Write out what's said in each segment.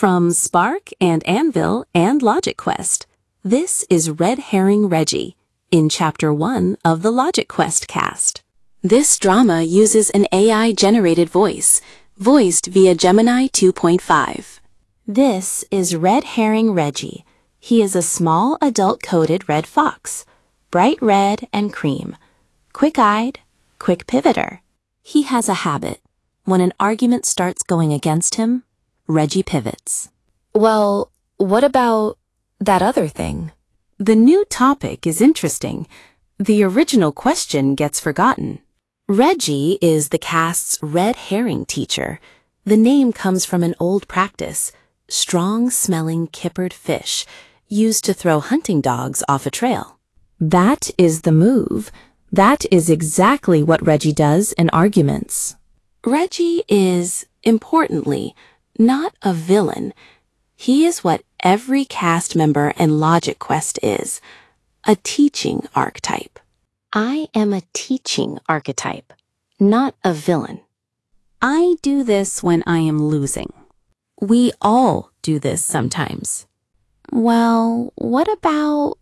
From Spark and Anvil and Logic Quest, this is Red Herring Reggie in Chapter 1 of the Logic Quest cast. This drama uses an AI-generated voice, voiced via Gemini 2.5. This is Red Herring Reggie. He is a small adult-coated red fox, bright red and cream, quick-eyed, quick pivoter. He has a habit. When an argument starts going against him, Reggie pivots. Well, what about that other thing? The new topic is interesting. The original question gets forgotten. Reggie is the cast's red herring teacher. The name comes from an old practice, strong-smelling kippered fish, used to throw hunting dogs off a trail. That is the move. That is exactly what Reggie does in arguments. Reggie is, importantly, not a villain. He is what every cast member in Logic Quest is, a teaching archetype. I am a teaching archetype, not a villain. I do this when I am losing. We all do this sometimes. Well, what about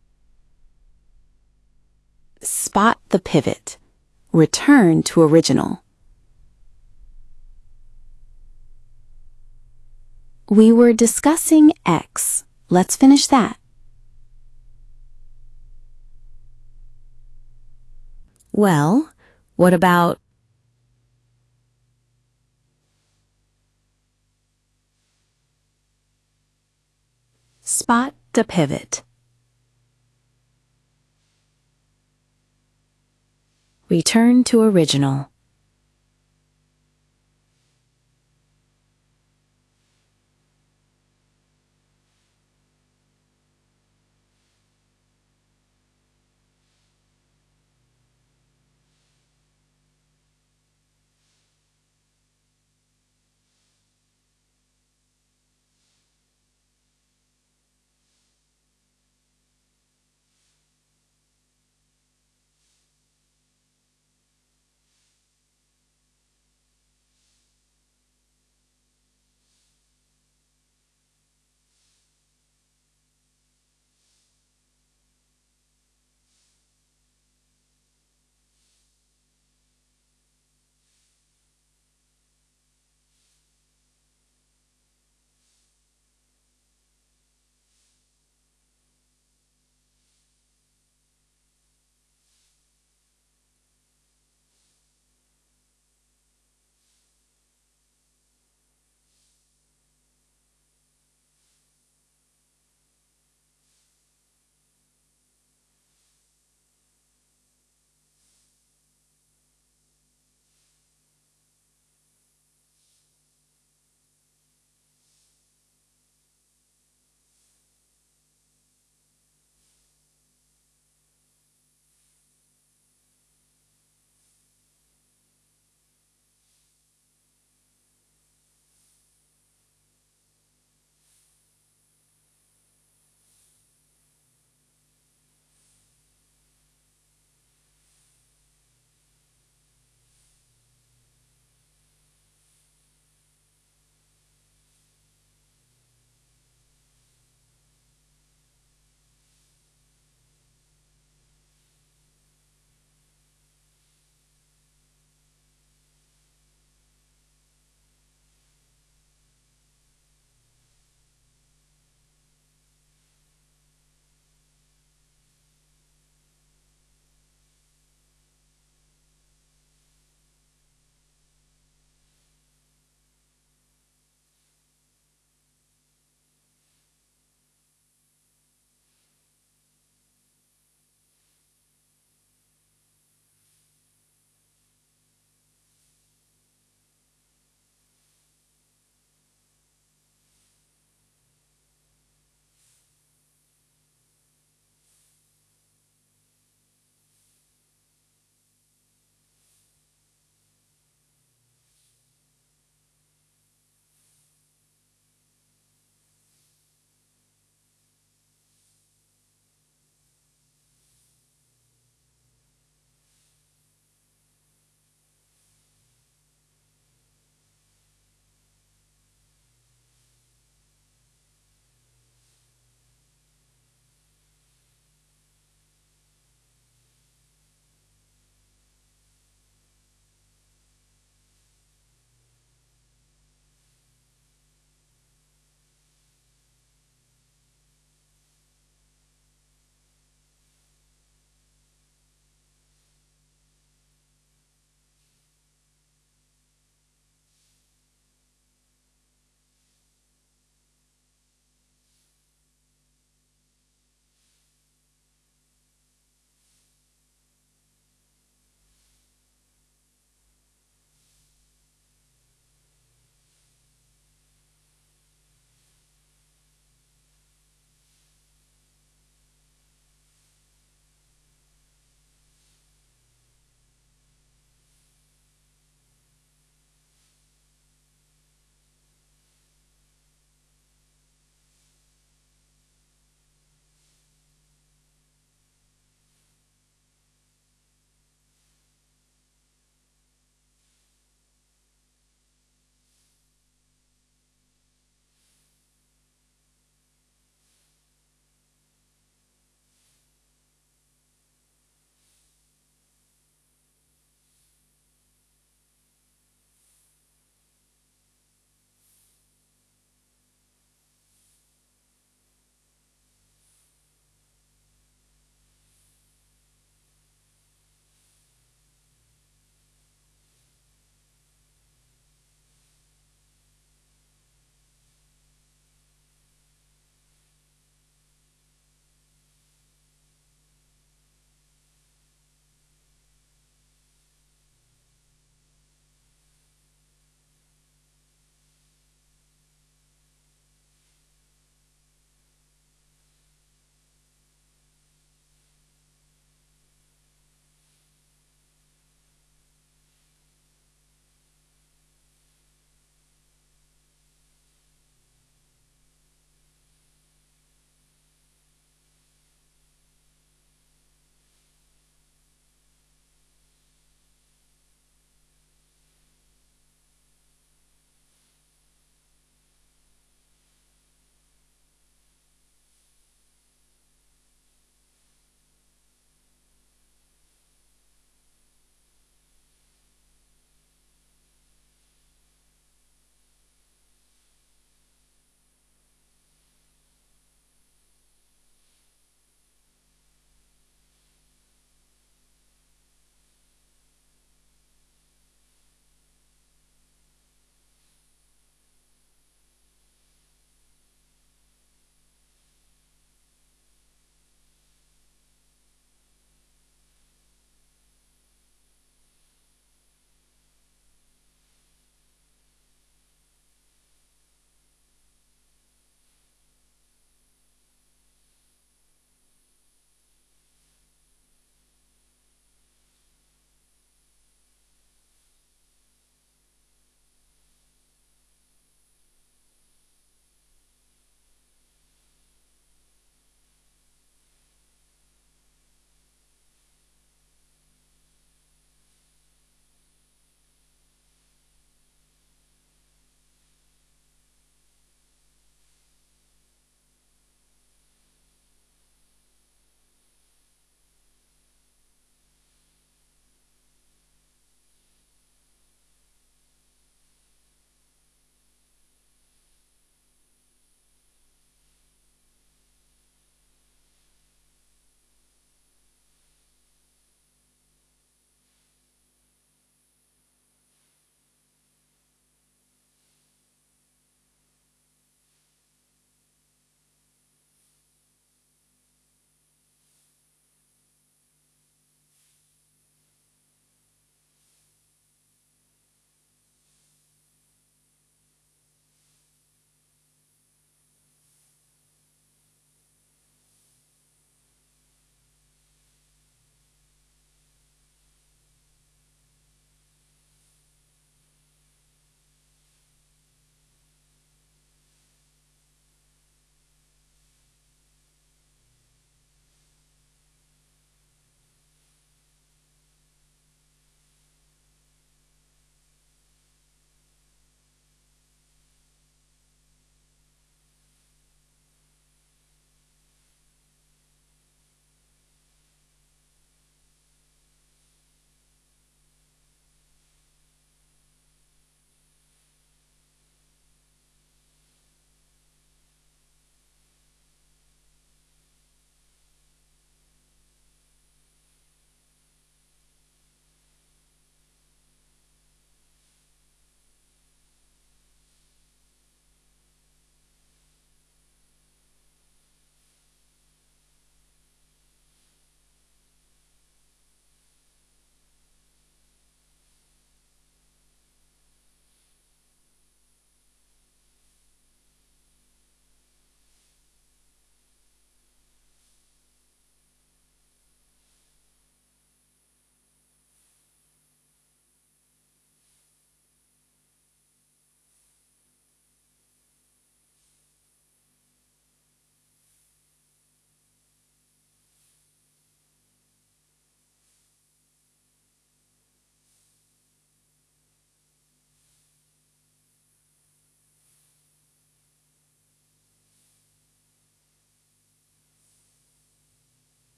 spot the pivot, return to original? We were discussing X. Let's finish that. Well, what about spot the pivot? Return to original.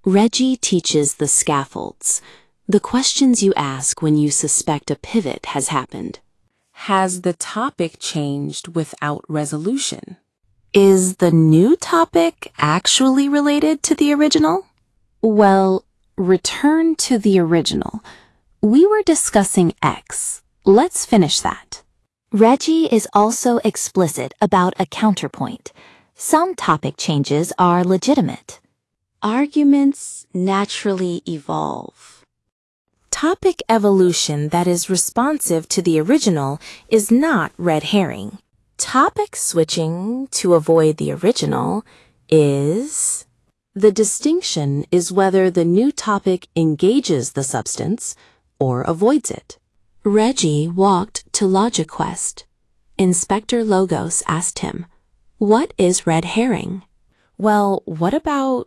Reggie teaches the scaffolds, the questions you ask when you suspect a pivot has happened. Has the topic changed without resolution? Is the new topic actually related to the original? Well, return to the original. We were discussing X. Let's finish that. Reggie is also explicit about a counterpoint. Some topic changes are legitimate. Arguments naturally evolve. Topic evolution that is responsive to the original is not red herring. Topic switching to avoid the original is... The distinction is whether the new topic engages the substance or avoids it. Reggie walked to LogicQuest. Inspector Logos asked him, "What is red herring?" Well, what about...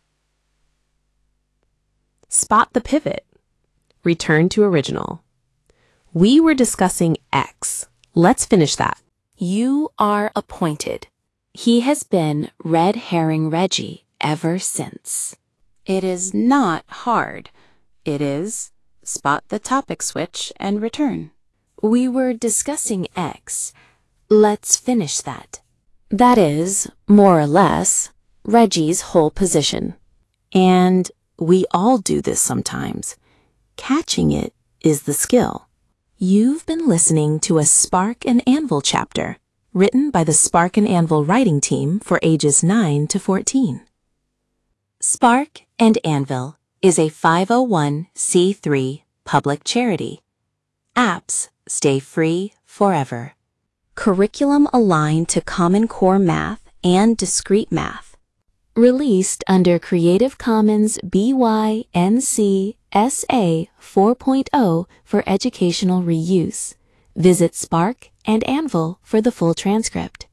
Spot the pivot. Return to original. We were discussing X. Let's finish that. You are appointed. He has been Red Herring Reggie ever since. It is not hard. It is spot the topic switch and return. We were discussing X. Let's finish that. That is, more or less, Reggie's whole position. And we all do this sometimes. Catching it is the skill. You've been listening to a Spark and Anvil chapter, written by the Spark and Anvil writing team for ages 9 to 14. Spark and Anvil is a 501c3 public charity. Apps stay free forever. Curriculum aligned to Common Core Math and Discrete Math. Released under Creative Commons BY-NC SA 4.0 for educational reuse. Visit Spark and Anvil for the full transcript.